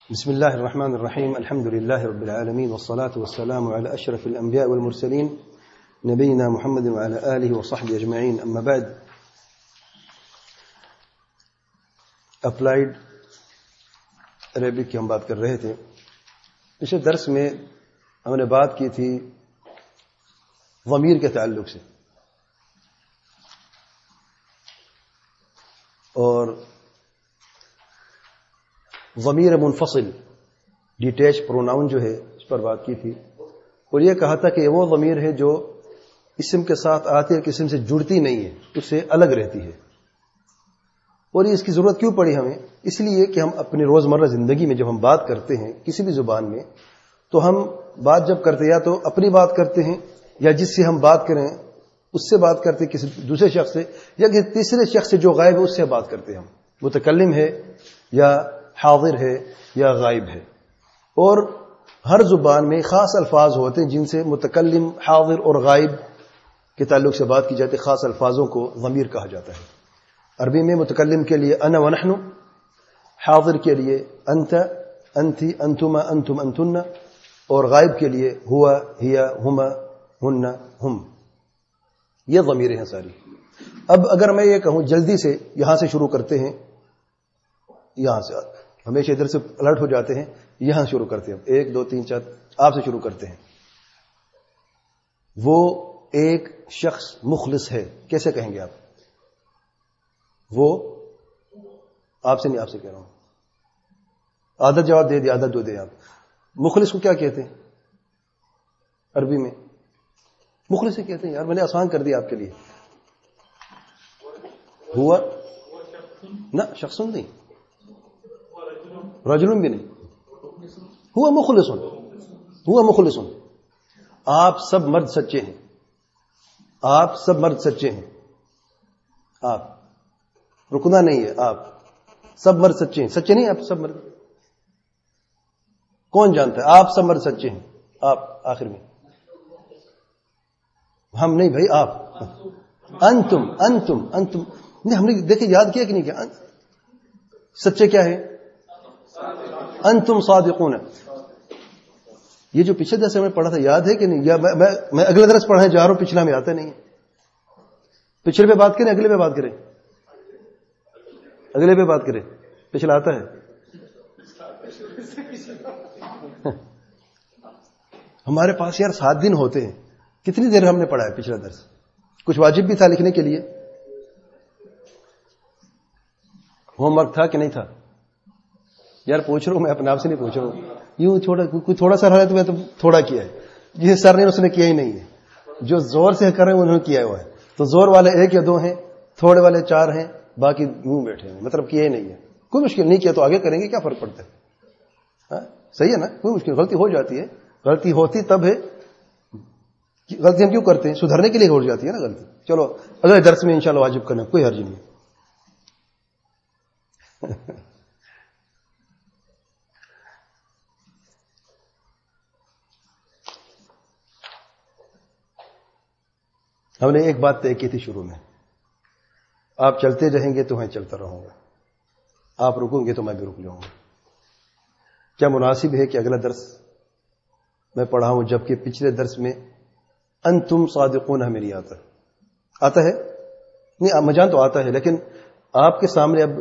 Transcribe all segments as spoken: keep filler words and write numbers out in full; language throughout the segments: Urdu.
بسم الله الرحمن الرحيم الحمد لله رب العالمين والصلاة والسلام على أشرف الأنبياء والمرسلين نبينا محمد وعلى آله وصحبه أجمعين أما بعد اپلائیڈ عربک کی ہم بات کر رہے تھے. پچھلے درس میں ہم نے بات کی تھی ضمیر کے تعلق سے اور ضمیر منفصل ڈیٹیچ پروناؤن جو ہے اس پر بات کی تھی اور یہ کہا تھا کہ وہ ضمیر ہے جو اسم کے ساتھ آتی ہے اسم سے جڑتی نہیں ہے, اس سے الگ رہتی ہے. اور یہ اس کی ضرورت کیوں پڑی ہمیں؟ اس لیے کہ ہم اپنی روزمرہ زندگی میں جب ہم بات کرتے ہیں کسی بھی زبان میں تو ہم بات جب کرتے ہیں یا تو اپنی بات کرتے ہیں یا جس سے ہم بات کریں اس سے بات کرتے ہیں, کسی دوسرے شخص سے یا کسی تیسرے شخص سے جو غائب ہے اس سے بات کرتے ہیں. ہم متکلم ہے یا حاضر ہے یا غائب ہے. اور ہر زبان میں خاص الفاظ ہوتے ہیں جن سے متکلم, حاضر اور غائب کے تعلق سے بات کی جاتی ہے. خاص الفاظوں کو ضمیر کہا جاتا ہے. عربی میں متکلم کے لیے انا و نحن, حاضر کے لیے انت, انتی, انتما, انتم, انتن, اور غائب کے لیے ہوا, ہیا, ہما, ہن, ہم. یہ ضمیریں ہیں ساری. اب اگر میں یہ کہوں جلدی سے یہاں سے شروع کرتے ہیں, یہاں سے ہمیشہ ادھر سے الرٹ ہو جاتے ہیں, یہاں شروع کرتے ہیں, ایک دو تین چار آپ سے شروع کرتے ہیں. وہ ایک شخص مخلص ہے, کیسے کہیں گے آپ؟ وہ آپ سے نہیں, آپ سے کہہ رہا ہوں. عادت جواب دے دیا, عادت دو دے. آپ مخلص کو کیا کہتے ہیں عربی میں؟ مخلص سے کہتے ہیں. یار میں نے آسان کر دیا آپ کے لیے. ہوا نہ شخص نہیں, رجل بھی نہیں, ہوا مخلص, ہوا مخلص. آپ سب مرد سچے ہیں, آپ سب مرد سچے ہیں. آپ رکنا نہیں ہے, آپ سب مرد سچے ہیں. سچے نہیں آپ سب مرد؟ کون جانتا ہے آپ سب مرد سچے ہیں؟ آپ آخر میں, ہم نہیں بھائی, آپ. انتم انتم انتم نہیں, ہم نے دیکھے یاد کیا کہ نہیں کیا؟ سچے کیا ہے؟ انتم صادقون. یہ جو پچھلے درس میں پڑھا تھا یاد ہے کہ نہیں؟ یا میں میں اگلے درس پڑھانے جا رہا ہوں, پچھلا میں آتا نہیں. پچھلے پہ بات کریں, اگلے پہ بات کریں, اگلے پہ بات کریں, پچھلا آتا ہے. ہمارے پاس یار سات دن ہوتے ہیں, کتنی دیر ہم نے پڑھا ہے پچھلا درس؟ کچھ واجب بھی تھا لکھنے کے لیے, ہوم ورک تھا کہ نہیں تھا؟ یار پوچھ رہا ہوں, میں اپنے آپ سے نہیں پوچھ رہا ہوں. یوں تھوڑا کوئی تھوڑا سا رہا ہے تو میں تو تھوڑا کیا ہے, جسے سر نے اس نے کیا ہی نہیں ہے. جو زور سے کر رہے ہیں انہوں نے کیا ہوا ہے. تو زور والے ایک یا دو ہیں, تھوڑے والے چار ہیں, باقی یوں بیٹھے ہیں, مطلب کیا ہی نہیں ہے. کوئی مشکل نہیں, کیا تو آگے کریں گے, کیا فرق پڑتا ہے؟ ہاں صحیح ہے نا, کوئی مشکل. غلطی ہو جاتی ہے, غلطی ہوتی تب ہے. غلطی ہم کیوں کرتے ہیں؟ سدھرنے کے لیے ہو جاتی ہے نا غلطی. چلو اگلے درس میں انشاءاللہ واجب کرنا, کوئی حرج نہیں. ہم نے ایک بات طے کی تھی شروع میں, آپ چلتے رہیں گے تو میں چلتا رہوں گا, آپ رکوں گے تو میں بھی رک جاؤں گا. کیا مناسب ہے کہ اگلا درس میں پڑھا ہوں جبکہ پچھلے درس میں انتم صادقون ہمیں نہیں آتا؟ آتا ہے نہیں, مجان تو آتا ہے, لیکن آپ کے سامنے اب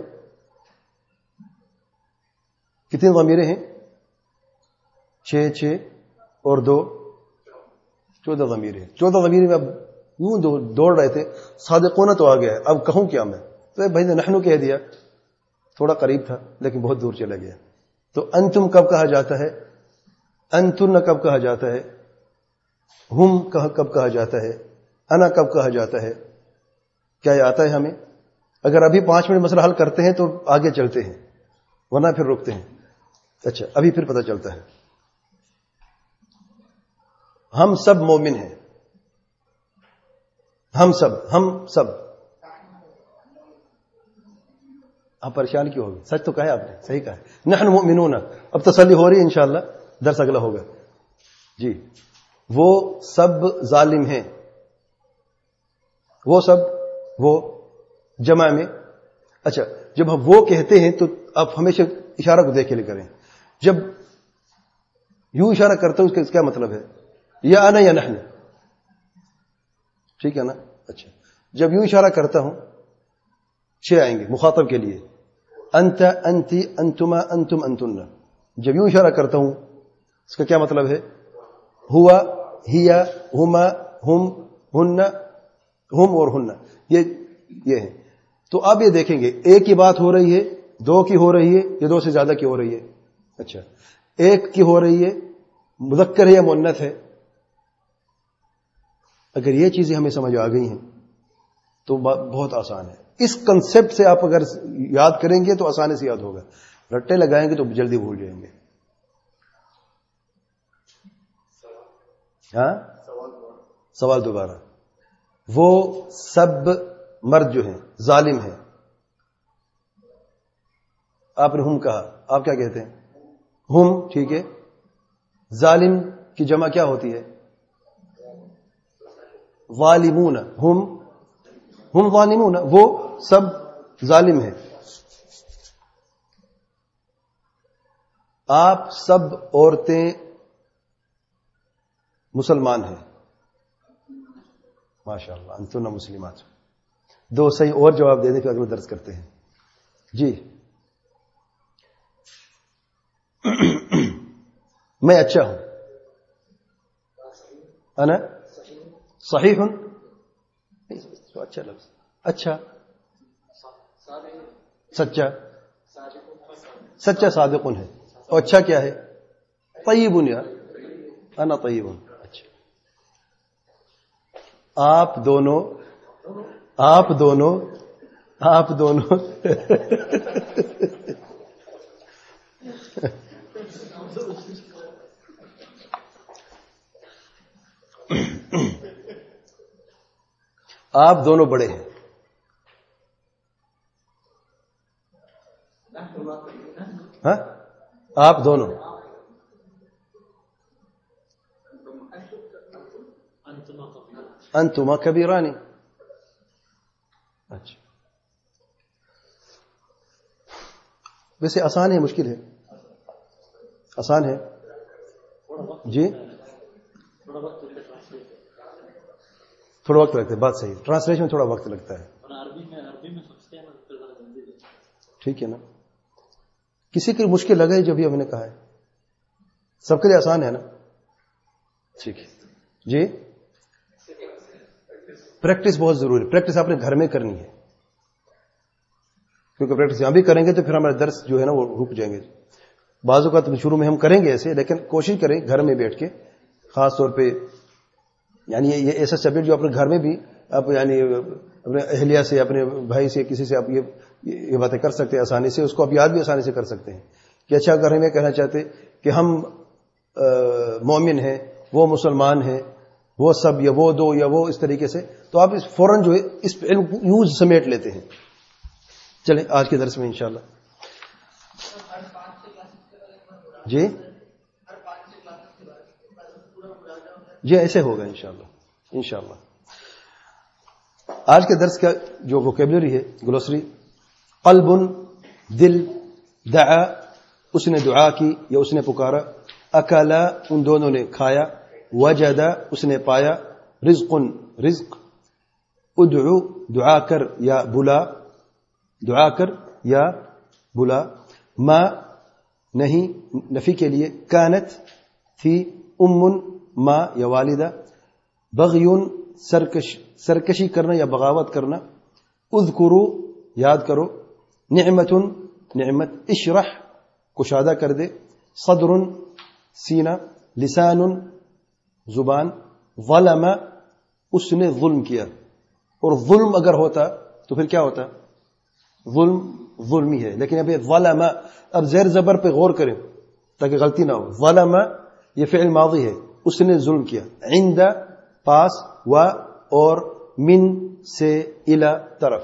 کتنی ضمیریں ہیں؟ چھ چھ اور دو چودہ ضمیریں. چودہ ضمیریں میں اب یوں دوڑ رہے تھے, صادقون تو آ گیا ہے, اب کہوں کیا میں؟ تو بھائی نے نحنو کہہ دیا, تھوڑا قریب تھا لیکن بہت دور چلا گیا. تو انتم کب کہا جاتا ہے؟ انتن کب کہا جاتا ہے؟ ہم کب کہا جاتا ہے؟ انا کب کہا جاتا ہے؟ کیا یہ آتا ہے ہمیں؟ اگر ابھی پانچ منٹ مسئلہ حل کرتے ہیں تو آگے چلتے ہیں, ورنہ پھر رکتے ہیں. اچھا ابھی پھر پتہ چلتا ہے. ہم سب مومن ہیں, ہم سب, ہم سب. آپ پریشان کیوں ہوگے؟ سچ تو کہا ہے آپ نے, صحیح کہا ہے. نحن مؤمنون. اب تسلی ہو رہی ہے انشاءاللہ, درس اگلا ہوگا. جی, وہ سب ظالم ہیں. وہ سب, وہ جمع میں. اچھا جب ہم وہ کہتے ہیں تو آپ ہمیشہ اشارہ کو دیکھ کے لے کریں. جب یوں اشارہ کرتا ہوں اس کا کیا مطلب ہے؟ یا انا یا نحن. ٹھیک ہے نا؟ اچھا جب یوں اشارہ کرتا ہوں چھ آئیں گے مخاطب کے لیے. انت انتی انتما انتم انتن. جب یوں اشارہ کرتا ہوں اس کا کیا مطلب ہے؟ ہوا ہیا ہما ہم ہن ہم اور ہن. یہ یہ ہے. تو اب یہ دیکھیں گے ایک کی بات ہو رہی ہے, دو کی ہو رہی ہے, یا دو سے زیادہ کی ہو رہی ہے؟ اچھا ایک کی ہو رہی ہے, مذکر ہے یا مؤنث ہے؟ اگر یہ چیزیں ہمیں سمجھ آ گئی ہیں تو بہت آسان ہے. اس کنسپٹ سے آپ اگر یاد کریں گے تو آسانی سے یاد ہوگا. رٹے لگائیں گے تو جلدی بھول جائیں گے. ہاں سوال دوبارہ. وہ سب مرد جو ہیں ظالم ہیں. آپ نے ہم کہا, آپ کیا کہتے ہیں؟ ہم. ٹھیک ہے. ظالم کی جمع کیا ہوتی ہے؟ ظالمون. ہم ہم ظالمون. وہ سب ظالم ہیں. آپ سب عورتیں مسلمان ہیں. ماشاء اللہ انتن مسلمات. دو صحیح اور جواب دے دیں پھر اگلا درس کرتے ہیں. جی میں اچھا ہوں. انا صحیح ہوں. اچھا لفظ. اچھا سچا. سچا صادق ہے. اور اچھا کیا ہے؟ طیب. یا انا طیب. اچھا آپ دونوں آپ دونوں آپ دونوں آپ دونوں بڑے ہیں. ہاں آپ دونوں. انتما کبیرانی. اچھا ویسے آسان ہے مشکل ہے؟ آسان ہے. جی تھوڑا وقت لگتا ہے. بات صحیح. ٹرانسلیشن میں تھوڑا وقت لگتا ہے. ٹھیک ہے نا. کسی کی مشکل لگے جو بھی ہم نے کہا ہے. سب کے لیے آسان ہے نا. ٹھیک ہے. جی پریکٹس بہت ضروری ہے. پریکٹس آپ نے گھر میں کرنی ہے, کیونکہ پریکٹس یہاں بھی کریں گے تو پھر ہمارا درس جو ہے نا وہ رک جائیں گے. بعض اوقات شروع میں ہم کریں گے ایسے, لیکن کوشش کریں گھر میں بیٹھ کے, خاص طور پہ یعنی یہ ایسا سبجیکٹ جو اپنے گھر میں بھی آپ یعنی اپنے اہلیہ سے, اپنے بھائی سے, کسی سے آپ یہ یہ باتیں کر سکتے ہیں آسانی سے. اس کو آپ یاد بھی آسانی سے کر سکتے ہیں. کہ اچھا اگر ہمیں کہنا چاہتے کہ ہم مومن ہیں, وہ مسلمان ہیں, وہ سب یا وہ دو یا وہ اس طریقے سے, تو آپ اس فوراً جو ہے اس علم یوز سمیٹ لیتے ہیں. چلیں آج کے درس میں انشاءاللہ. جی جی ایسے ہوگا انشاءاللہ. انشاءاللہ آج کے درس کا جو ووکیبلری ہے گلوسری, قلب دل, دعا اس نے دعا کی یا اس نے پکارا, اکلا ان دونوں نے کھایا, وجدا اس نے پایا, رزق رزق, ادعو دعا کر یا بلا, دعا کر یا بلا, ما نہیں نفی کے لیے, کانت تھی, ام ما یا والدہ, بغیون سرکش سرکشی کرنا یا بغاوت کرنا, اذکرو یاد کرو, نعمت نعمت, اشرح کشادہ کر دے, صدر سینہ, لسان زبان, ظلم اس نے ظلم کیا. اور ظلم اگر ہوتا تو پھر کیا ہوتا؟ ظلم ظلمی ہے. لیکن ابھی ظلم, اب زیر زبر پہ غور کریں تاکہ غلطی نہ ہو. ظلم یہ فعل ماضی ہے, اس نے ظلم کیا. عند پاس, و اور, من سے, الی طرف.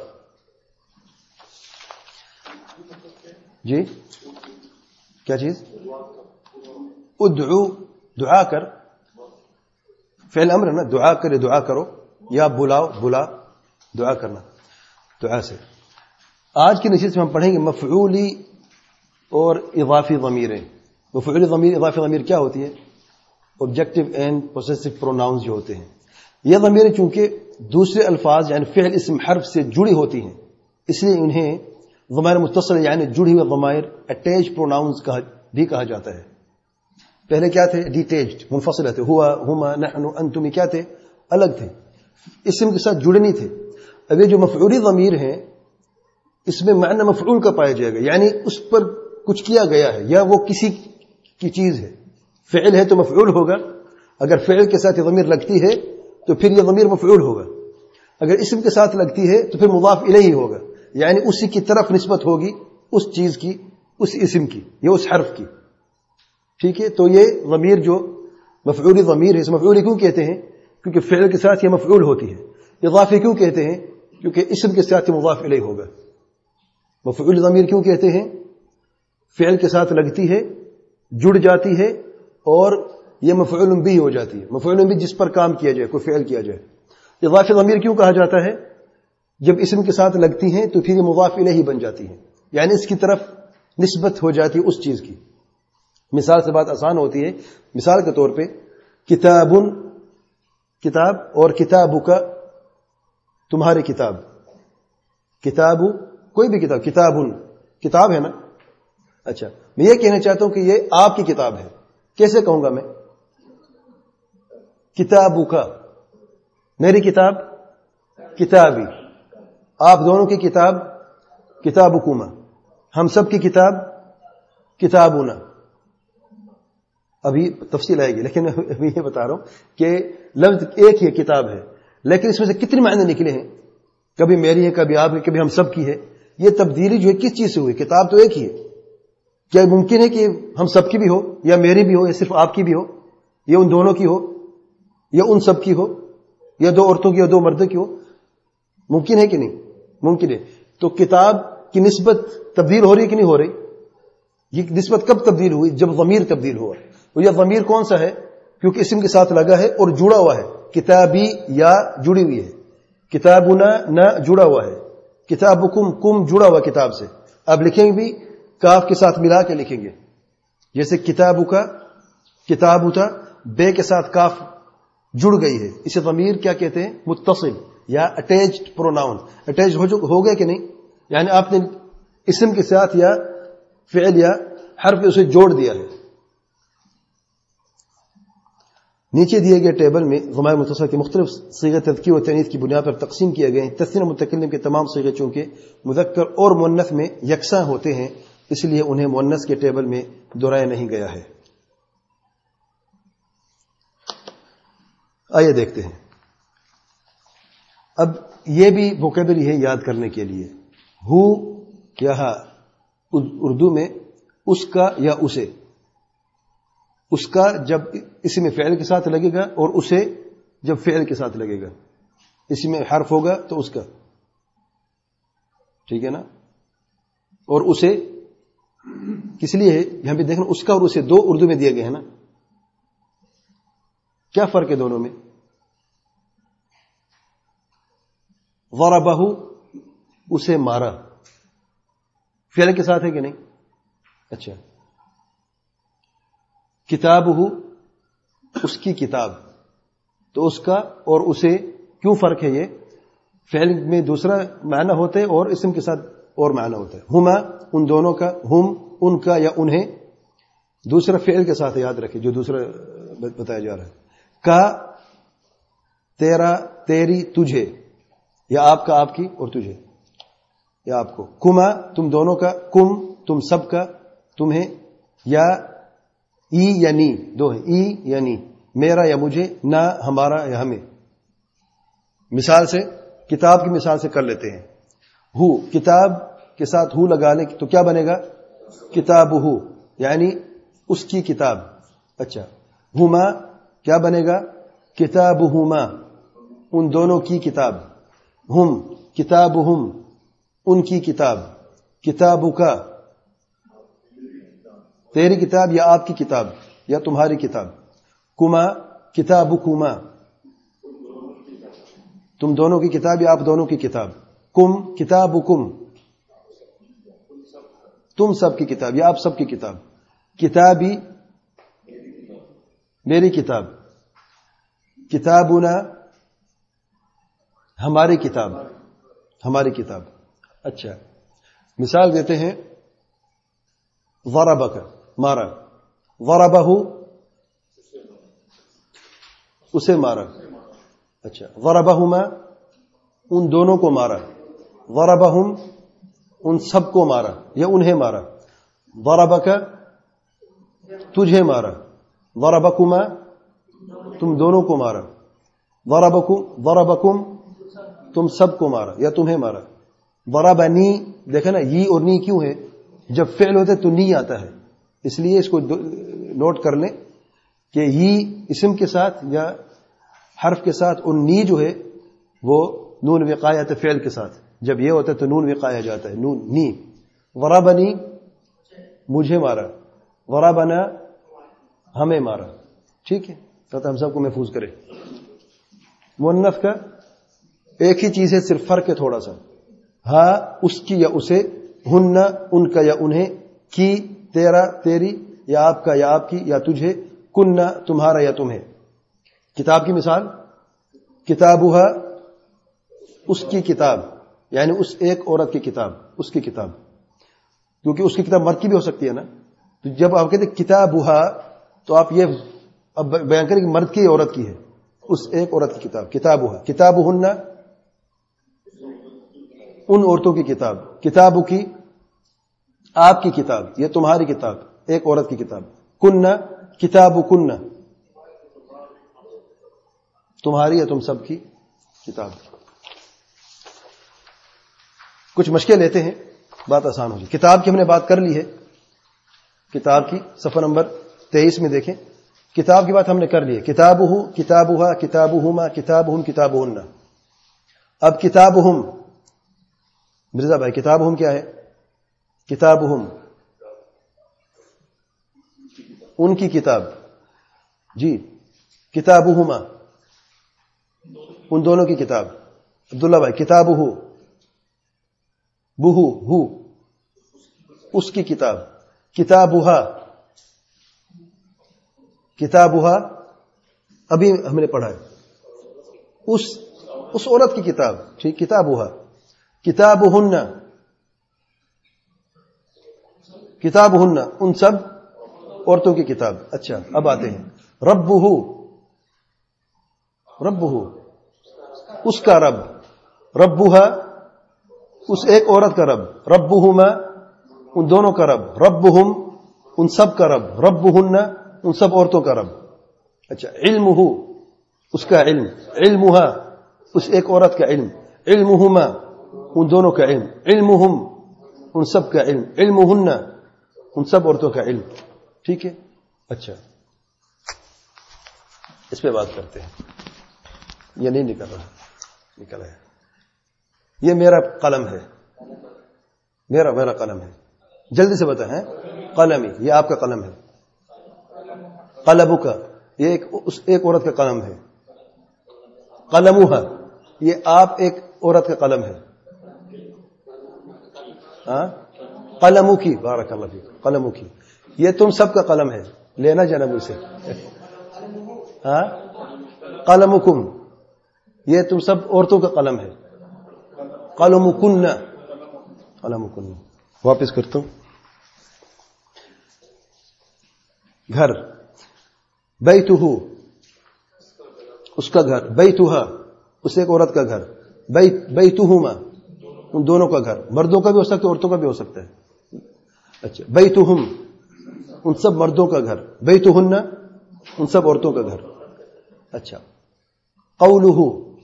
جی کیا چیز؟ ادعو دعا کر, فعل امر ہے نا, دعا کرے دعا کرو, یا بلاؤ بلا, دعا کرنا دعا سے. آج کی نشست میں ہم پڑھیں گے مفعولی اور اضافی ضمیریں. مفعول ضمیر اضافی ضمیر کیا ہوتی ہے؟ آبجیکٹو اینڈ پوسیسو پروناؤنز جو ہوتے ہیں. یہ ضمیر چونکہ دوسرے الفاظ یعنی فعل اسم حرف سے جڑی ہوتی ہیں اس لیے انہیں ضمائر متصل یعنی جڑی ہوئی ضمائر اٹیچ پروناؤنز بھی کہا جاتا ہے. پہلے کیا تھے؟ ڈیٹیچڈ منفصل تھے. ہوا، ہما، نحن، انتم کیا تھے؟ الگ تھے، اسم کے ساتھ جڑے نہیں تھے. اب یہ جو مفعولی ضمیر ہیں اس میں معنی مفعول کا پایا جائے گا یعنی اس پر کچھ کیا گیا ہے یا وہ کسی کی چیز ہے. فعل ہے تو مفعول ہوگا، اگر فعل کے ساتھ یہ ضمیر لگتی ہے تو پھر یہ ضمیر مفعول ہوگا. اگر اسم کے ساتھ لگتی ہے تو پھر مضاف الیہ ہوگا یعنی اسی کی طرف نسبت ہوگی اس چیز کی، اس اسم کی یا اس حرف کی. ٹھیک ہے، تو یہ ضمیر جو مفعولی ضمیر ہے اس مفعولی کیوں کہتے ہیں؟ کیونکہ فعل کے ساتھ یہ مفعول ہوتی ہے. اضافی کیوں کہتے ہیں؟ کیونکہ اسم کے ساتھ یہ مضاف الیہ ہوگا. مفعول ضمیر کیوں کہتے ہیں؟ فعل کے ساتھ لگتی ہے، جڑ جاتی ہے اور یہ مفعول بھی ہو جاتی ہے. مفعول بھی جس پر کام کیا جائے، کوئی فعل کیا جائے. اضافی ضمیر کیوں کہا جاتا ہے؟ جب اسم کے ساتھ لگتی ہیں تو پھر یہ مضاف الیہ بن جاتی ہے یعنی اس کی طرف نسبت ہو جاتی ہے اس چیز کی. مثال سے بات آسان ہوتی ہے. مثال کے طور پہ کتاب، کتاب، اور کتاب کا تمہاری کتاب. کتاب کوئی بھی کتاب، کتاب کتاب ہے نا. اچھا، میں یہ کہنا چاہتا ہوں کہ یہ آپ کی کتاب ہے. کیسے کہوں گا میں؟ کتاب کا، میری کتاب کتابی، آپ دونوں کی کتاب کتابکما، ہم سب کی کتاب کتابنا. ابھی تفصیل آئے گی لیکن ابھی یہ بتا رہا ہوں کہ لفظ ایک ہی کتاب ہے لیکن اس میں سے کتنے معنی نکلے ہیں. کبھی میری ہے، کبھی آپ کی، کبھی ہم سب کی ہے. یہ تبدیلی جو ہے کس چیز سے ہوئی؟ کتاب تو ایک ہی ہے. کیا ممکن ہے کہ ہم سب کی بھی ہو یا میری بھی ہو یا صرف آپ کی بھی ہو یا ان دونوں کی ہو یا ان سب کی ہو یا دو عورتوں کی یا دو مردوں کی ہو؟ ممکن ہے کہ نہیں؟ ممکن ہے. تو کتاب کی نسبت تبدیل ہو رہی ہے کہ نہیں ہو رہی؟ یہ نسبت کب تبدیل ہوئی؟ جب ضمیر تبدیل ہوا. تو یہ ضمیر کون سا ہے؟ کیونکہ اسم کے ساتھ لگا ہے اور جڑا ہوا ہے. کتابی یا جڑی ہوئی ہے، کتابنا نہ جڑا ہوا ہے، کتابکم کم جڑا ہوا کتاب سے. اب لکھیں گے بھی کاف کے ساتھ ملا کے لکھیں گے. جیسے کتاب کا کتاب تھا، بے کے ساتھ کاف جڑ گئی ہے، اسے ضمیر کیا کہتے ہیں؟ متصل یا اٹیچڈ پروناؤن. اٹیچ ہو گئے کہ نہیں؟ یعنی آپ نے اسم کے ساتھ یا فعل یا حرف اسے جوڑ دیا ہے. نیچے دیے گئے ٹیبل میں ضمائر متصل کے مختلف صیغے تذکیر و تانیث کی بنیاد پر تقسیم کیے گئے ہیں. تثنیہ متکلم کے تمام صیغے چونکہ مذکر اور مؤنث میں یکساں ہوتے ہیں اس لیے انہیں مؤنث کے ٹیبل میں دہرایا نہیں گیا ہے. آئیے دیکھتے ہیں. اب یہ بھی ووکیبلری ہے یاد کرنے کے لیے. ہو یہاں اردو میں اس کا یا اسے. اس کا جب اسی میں فعل کے ساتھ لگے گا اور اسے جب فعل کے ساتھ لگے گا. اسی میں حرف ہوگا تو اس کا، ٹھیک ہے نا. اور اسے کس لیے ہے یہاں پہ دیکھنا؟ اس کا اور اسے دو اردو میں دیے گئے ہیں نا. کیا فرق ہے دونوں میں؟ ضربہ اسے مارا، فعل کے ساتھ ہے کہ نہیں؟ اچھا. کتاب ہو اس کی کتاب، تو اس کا اور اسے کیوں فرق ہے؟ یہ فعل میں دوسرا معنی ہوتا ہے اور اسم کے ساتھ اور معنی ہوتا ہے. ہما ان دونوں کا، ہم ان کا یا انہیں دوسرا فعل کے ساتھ یاد رکھیں جو دوسرا بتایا جا رہا ہے. کا تیرا تیری تجھے، یا آپ کا آپ کی اور تجھے یا آپ کو. کما تم دونوں کا، کم تم سب کا تمہیں، یا ای یا نی دو ہیں، ای یا نی میرا یا مجھے، نہ ہمارا یا ہمیں. مثال سے کتاب کی مثال سے کر لیتے ہیں. ہو کتاب کے ساتھ ہو لگا لیں تو کیا بنے گا؟ کتاب ہو یعنی اس کی کتاب. اچھا. ہما کیا بنے گا؟ کتاب ہما ان دونوں کی کتاب. ہم کتاب ہم ان کی کتاب. کتاب کا تیری کتاب یا آپ کی کتاب یا تمہاری کتاب. کما کتاب کما تم دونوں کی کتاب یا آپ دونوں کی کتاب. کم کتاب کم تم سب کی کتاب یا آپ سب کی کتاب. کتابی میری کتاب، کتابنا ہماری کتاب، ہماری کتاب. اچھا مثال دیتے ہیں، ضربک مارا، ضربہ اسے مارا. اچھا ضربہما ان دونوں کو مارا، ضربہم ان سب کو مارا یا انہیں مارا. ضربک تجھے مارا، ضربکما تم دونوں کو مارا، ضربکم ضربکم تم سب کو مارا یا تمہیں مارا. ضربنی دیکھیں نا، یہ اور نی کیوں ہے؟ جب فعل ہوتے تو نی آتا ہے، اس لیے اس کو نوٹ کر لیں کہ یہ اسم کے ساتھ یا حرف کے ساتھ، اور نی جو ہے وہ نون وقایہ فعل کے ساتھ. جب یہ ہوتا ہے تو نون وقایہ جاتا ہے، نون نی. ضربنی مجھے مارا، ضربنا ہمیں مارا. ٹھیک ہے، تو ہم سب کو محفوظ کرے. مؤنث کا ایک ہی چیز ہے، صرف فرق ہے تھوڑا سا. ہاں اس کی یا اسے، ہن ان کا یا انہیں، کی تیرا تیری، یا آپ کا یا آپ کی یا تجھے، کن تمہارا یا تمہیں. کتاب کی مثال، کتابها اس کی کتاب، یعنی اس ایک عورت کی کتاب، اس کی کتاب، کیونکہ اس کی کتاب مرد کی بھی ہو سکتی ہے نا. تو جب آپ کہتے ہیں کتابها تو آپ یہ اب بیان کریں کہ مرد کی عورت کی ہے، اس ایک عورت کی کتاب. کتابها کتابهن ان عورتوں کی کتاب، کتاب کی آپ کی کتاب، یہ تمہاری کتاب، ایک عورت کی کتاب. کن کتاب کن تمہاری یا تم سب کی کتاب. کچھ مشکل لیتے ہیں، بات آسان ہو جائے. کتاب کی ہم نے بات کر لی ہے، کتاب کی صفحہ نمبر تیئیس میں دیکھیں. کتاب کی بات ہم نے کر لی ہے. کتابہ کتابها کتابہما کتابہم کتابہن. اب کتابہم مرزا بھائی، کتابہم کیا ہے؟ کتابہم ان کی کتاب، جی. کتابہما ان دونوں کی کتاب. عبداللہ بھائی کتابہ بہو ہو اس کی کتاب. کتابہا کتابہا ابھی ہم نے پڑھا ہے، اس اس عورت کی کتاب. ٹھیک، کتابہا. کتابہن کتابہن ان سب عورتوں کی کتاب. اچھا اب آتے ہیں ربہ ربہ اس کا رب، ربہا اس ایک عورت کا رب، ربہما ان دونوں کا رب، ربہم ان سب کا رب، ربہن ان سب عورتوں کا رب. اچھا علمہ اس کا علم، علمہا اس ایک عورت کا علم، علمہما ان دونوں کا علم، علمہم ان سب کا علم، علمہن ان سب عورتوں کا علم. ٹھیک ہے. اچھا اس پہ بات کرتے ہیں. یہ نہیں نکل رہا، نکل ہے. یہ میرا قلم ہے، میرا میرا قلم ہے. جلدی سے بتائیں. قلمی یہ آپ کا قلم ہے. قلبک یہ ایک اس ایک عورت کا قلم ہے. قلمہ یہ آپ ایک عورت کا قلم ہے. ہاں قلمو کی، بارک اللہ فیک، قلمو کی یہ تم سب کا قلم ہے. لینا جانا مجھ سے. ہاں قلمکم یہ تم سب عورتوں کا قلم ہے. قلمکن قلمکن. واپس کرتا ہوں. گھر، بیتہ اس کا گھر، بیتہا اس ایک عورت کا گھر، بیت بیتہما ان دونوں کا گھر. مردوں کا بھی ہو سکتا ہے، عورتوں کا بھی ہو سکتا ہے. اچھا بیتہم ان سب مردوں کا گھر، بیتہن ان سب عورتوں کا گھر. اچھا قولہ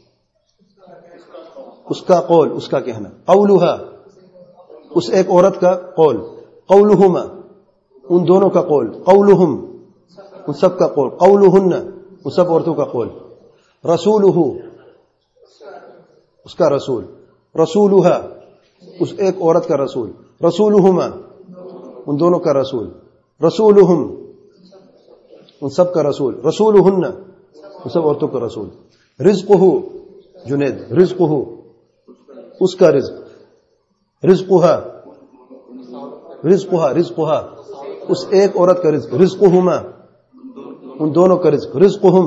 اس کا قول، اس کا کہنا. قولہا اس ایک عورت کا قول، قولہما ان دونوں کا قول، قولہم ان سب کا قول، قولہن ان سب عورتوں کا قول. رسولہ اس کا رسول، رسولہا اس ایک عورت کا رسول، رسولہما ان دونوں کا رسول، رسولہم ان سب کا رسول، رسولہن ان سب عورتوں کا رسول. رزقہ جنید رزقہ اس کا رزق، رزقہا رزقہا رزقہا اس ایک عورت کا رزق. رزقہما ان دونوں کا رزق. رزقہم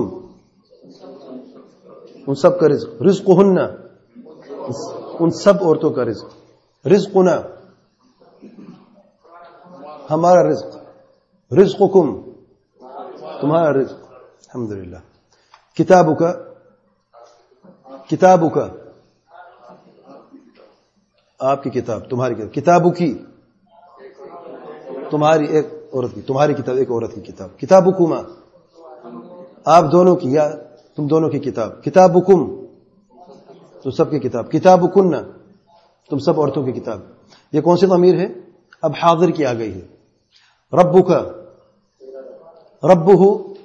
ان سب کا رزق. رزقہن ان سب عورتوں کا رزق. رزقنا ہمارا رزق. رزقکم تمہارا رزق. الحمدللہ. کتابک کتابک آپ کی کتاب تمہاری کتاب. کتابو کی تمہاری ایک عورت کی تمہاری کتاب ایک عورت کی کتاب. کتابکما آپ دونوں کی یا تم دونوں کی کتاب. کتابکم تم سب کی کتاب. کتابکن تم سب عورتوں کی کتاب. یہ کون سی ضمیر ہے؟ اب حاضر کی آ گئی ہے. ربک ربہ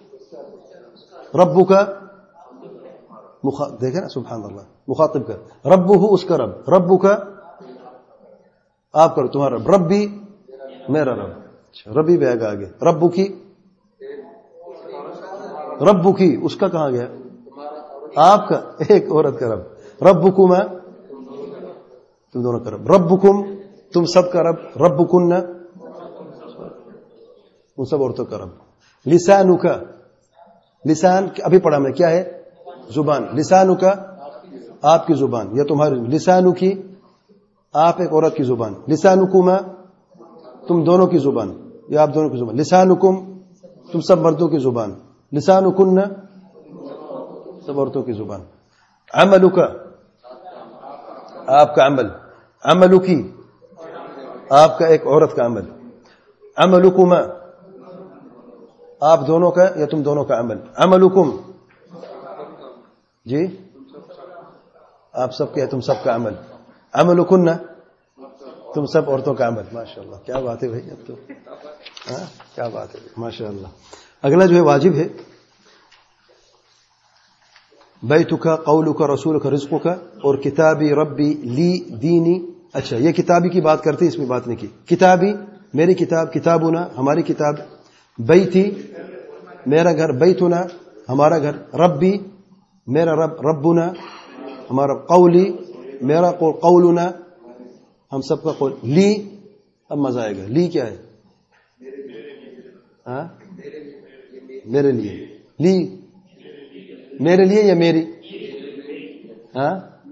ربک دیکھیں نا سبحان اللہ مخاطب کا. ربہ اس کا رب. ربک آپ کرو تمہارا رب. ربی میرا رب. ربی بھی آگے آگے. ربو کی ربو کی اس کا کہاں گیا؟ آپ کا ایک عورت کا رب. ربکما تم دونوں کا رب. ربکم تم سب کا رب. ربکن ان سب عورتوں کا رب. لسانک لسان ابھی پڑھا میں کیا ہے؟ زبان. لسانک آپ کی زبان یا تمہاری. لسانو کی آپ ایک عورت کی زبان. لسانکما تم دونوں کی زبان یا آپ دونوں کی زبان. لسانکم تم سب مردوں کی زبان. لسانکن سب عورتوں کی زبان. عملک آپ کا عمل. عملکی آپ کا ایک عورت کا عمل. عملکما آپ دونوں کا یا تم دونوں کا عمل. عملکم جی آپ سب کے تم سب کا عمل. عملکن تم سب عورتوں کا عمل. ماشاءاللہ کیا بات ہے بھائی. اب تو کیا بات ہے ماشاءاللہ. اگلا جو ہے واجب ہے. بیتک قولک رسولک رزقک اور کتابی ربی لی دینی. اچھا یہ کتابی کی بات کرتے اس میں بات نہیں کی. کتابی میری کتاب. کتابنا ہماری کتاب. بیتی میرا گھر. بیتنا ہمارا گھر. ربی میرا رب. ربنا ہمارا. قولی میرا قول. قولنا ہم سب کا قول. لی اب مزہ آئے گا. لی کیا ہے؟ ہاں میرے لیے. لی میرے لیے یا میری؟ ہاں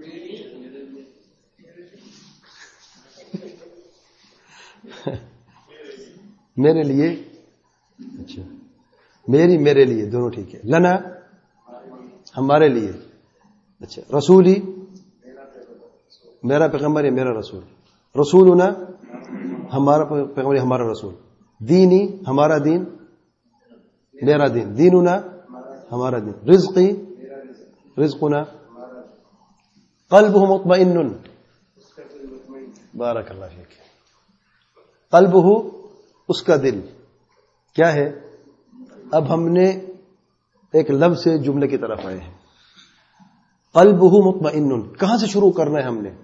میرے لیے. اچھا میری میرے لیے دونوں ٹھیک ہے. لنا ہمارے لیے. اچھا رسولی میرا پیغمبر یا میرا رسول. رسولنا ہمارا پیغمبر ہمارا رسول. دینی ہمارا دین میرا دین. دیننا ہمارا دین. رزقی رزقنا. قلبہ مطمئن. بارک اللہ فیک. قلبہ اس کا دل. کیا ہے؟ اب ہم نے ایک لفظ سے جملے کی طرف آئے ہیں. قلبہ مطمئن کہاں سے شروع کرنا ہے ہم نے؟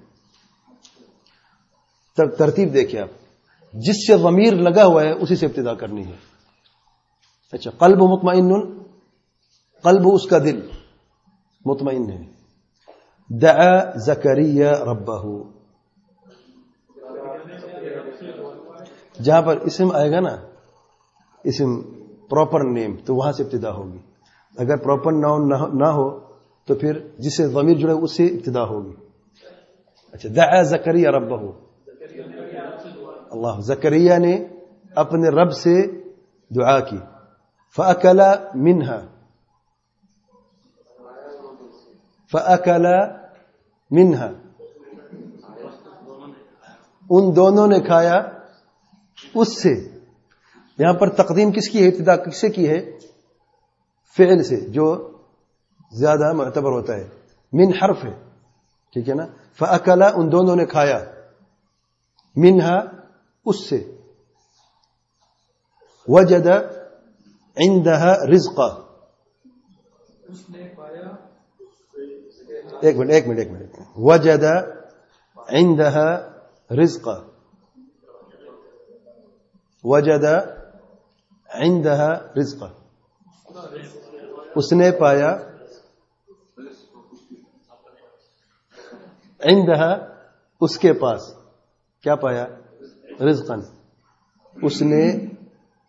ترتیب دیکھیں آپ. جس سے ضمیر لگا ہوا ہے اسی سے ابتدا کرنی ہے. اچھا قلب مطمئن. قلب اس کا دل مطمئن ہے. دعا زکریا ربہ. جہاں پر اسم آئے گا نا اسم پراپر نیم تو وہاں سے ابتدا ہوگی. اگر پراپر ناؤن نہ ہو تو پھر جس سے ضمیر جڑے اس سے ابتدا ہوگی. اچھا دعا زکریا ربہ. اللہ زکریا نے اپنے رب سے دعا کی. فأکل منها فأکل منها ان دونوں نے کھایا اس سے. یہاں پر تقدیم کس کی ہے؟ ابتدا کس سے کی ہے؟ فعل سے جو زیادہ معتبر ہوتا ہے. من حرف ہے ٹھیک ہے نا. فأکل ان دونوں نے کھایا. منها اس سے. وجد عندها رزقا. ایک منٹ ایک منٹ ایک منٹ وجد عندها رزقا. وجد عندها رزقا اس نے پایا. عندها اس کے پاس کیا پایا؟ رزقا اس نے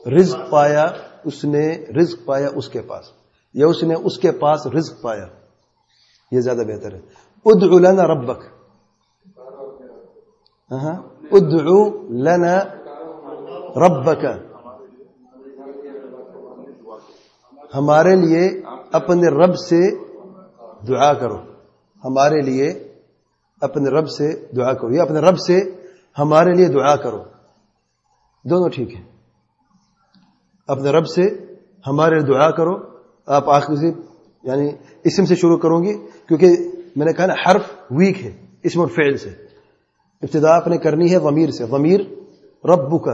رزق پایا، اس نے رزق پایا اس کے پاس، یا اس نے اس کے پاس رزق پایا، یہ زیادہ بہتر ہے. ادعو لنا ربک، ادعو لنا ربک، ہمارے لیے اپنے رب سے دعا کرو، ہمارے لیے اپنے رب سے دعا کرو، یا اپنے رب سے ہمارے لیے دعا کرو، دونوں ٹھیک ہے. اپنے رب سے ہمارے لیے دعا کرو. آپ آخر سے یعنی اسم سے شروع کروں گی، کیونکہ میں نے کہا نا حرف ویک ہے اسم اور فعل سے. ابتدا آپ نے کرنی ہے ضمیر سے. ضمیر ربک،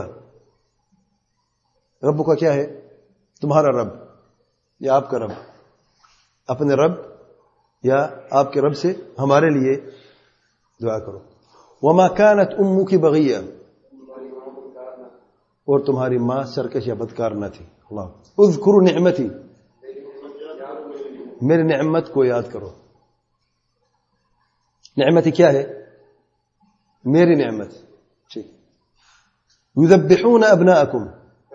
ربک کیا ہے؟ تمہارا رب یا آپ کا رب. اپنے رب یا آپ کے رب سے ہمارے لیے دعا کرو. وما كانت امك بغيا، اور تمہاری ماں سرکش یا بدکار نہ تھی. اللہ. اذکروا نعمتی، میری نعمت کو یاد کرو. نعمتی کیا ہے؟ میری نعمت. ٹھیک. یذبحون ابناءکم،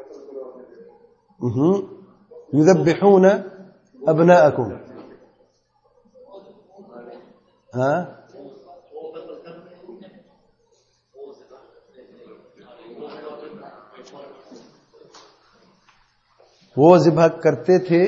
یذبحون ابناءکم، ہاں وہ ذبح کرتے تھے،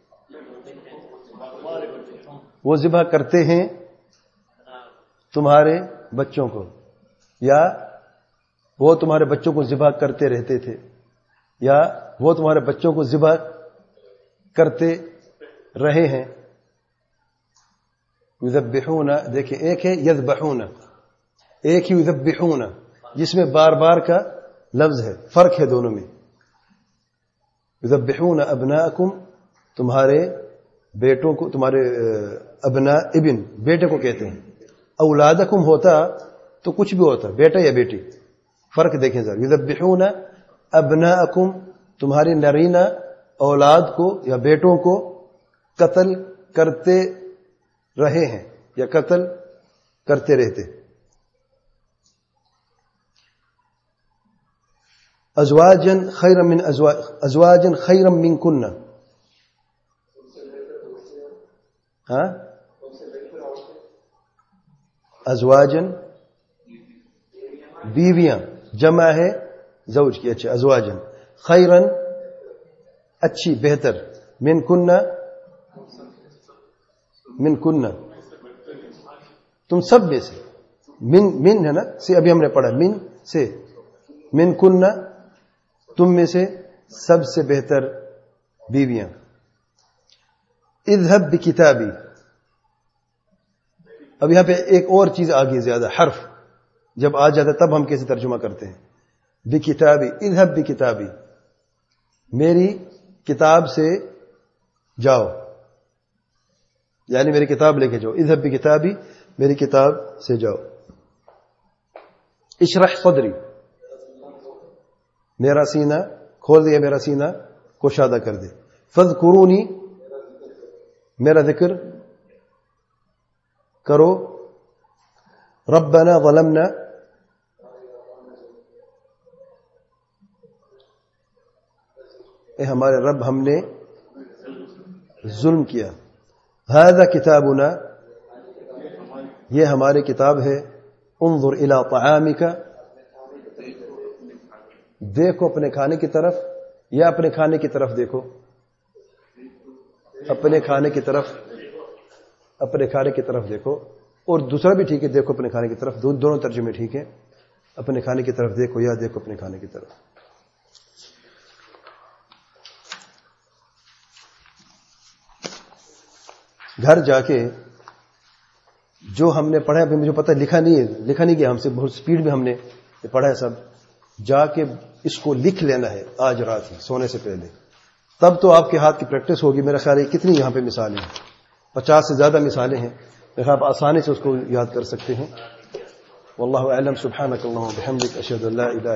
وہ ذبح کرتے ہیں تمہارے بچوں کو، یا وہ تمہارے بچوں کو ذبح کرتے رہتے تھے، یا وہ تمہارے بچوں کو ذبح کرتے رہے ہیں. یذبحون، دیکھیں ایک ہے یذبحون، ایک ہی یذبحون جس میں بار بار کا لفظ ہے، فرق ہے دونوں میں. یذبحون ابناءکم، تمہارے بیٹوں کو، تمہارے ابنا ابن بیٹے کو کہتے ہیں. اولادکم ہوتا تو کچھ بھی ہوتا، بیٹا یا بیٹی. فرق دیکھیں ذرا. یذبحون ابناءکم، تمہاری نرینہ اولاد کو یا بیٹوں کو قتل کرتے رہے ہیں یا قتل کرتے رہتے. ازواجا خیرا من ازواج، ازواجا خیرا من کنہ، ہاں ازواجن بیویاں، جمع ہے زوج کی. اچھا. ازواجن خیرن اچھی بہتر، من کنہ من کنہ تم سب میں سے. من من ہے نا سے، ابھی ہم نے پڑھا من سے. من کنہ تم میں سے سب سے بہتر بیویاں. اذهب بکتابی، اب یہاں پہ ایک اور چیز آگئی زیادہ، حرف جب آ جاتا تب ہم کیسے ترجمہ کرتے ہیں. بکتابی، اذهب بکتابی، میری کتاب سے جاؤ، یعنی میری کتاب لے کے جاؤ. اذهب بکتابی، میری کتاب سے جاؤ. اشرح صدری، میرا سینہ کھول دے، میرا سینہ کشادہ کر دے. فاذکرونی، میرا ذکر کرو. ربنا ظلمنا، اے ہمارے رب ہم نے ظلم کیا. هذا کتابنا، یہ ہماری کتاب ہے. انظر الى طعامک، دیکھو اپنے کھانے کی طرف، یا اپنے کھانے کی طرف دیکھو. اپنے کھانے کی طرف، اپنے کھانے کی طرف دیکھو. اور دوسرا بھی ٹھیک ہے، دیکھو اپنے کھانے کی طرف. دونوں ترجمے ٹھیک ہے. اپنے کھانے کی طرف دیکھو یا دیکھو اپنے کھانے کی طرف. گھر جا کے جو ہم نے پڑھا، ابھی مجھے پتہ لکھا نہیں ہے، لکھا نہیں گیا ہم سے، بہت سپیڈ میں ہم نے پڑھا ہے سب. جا کے اس کو لکھ لینا ہے آج رات ہی سونے سے پہلے، تب تو آپ کے ہاتھ کی پریکٹس ہوگی. میرا خیال ہے کتنی یہاں پہ مثالیں ہیں، پچاس سے زیادہ مثالیں ہیں. میرا آپ آسانی سے اس کو یاد کر سکتے ہیں. واللہ اعلم. سبحانک اللہم و بحمدک، اشہد ان لا الہ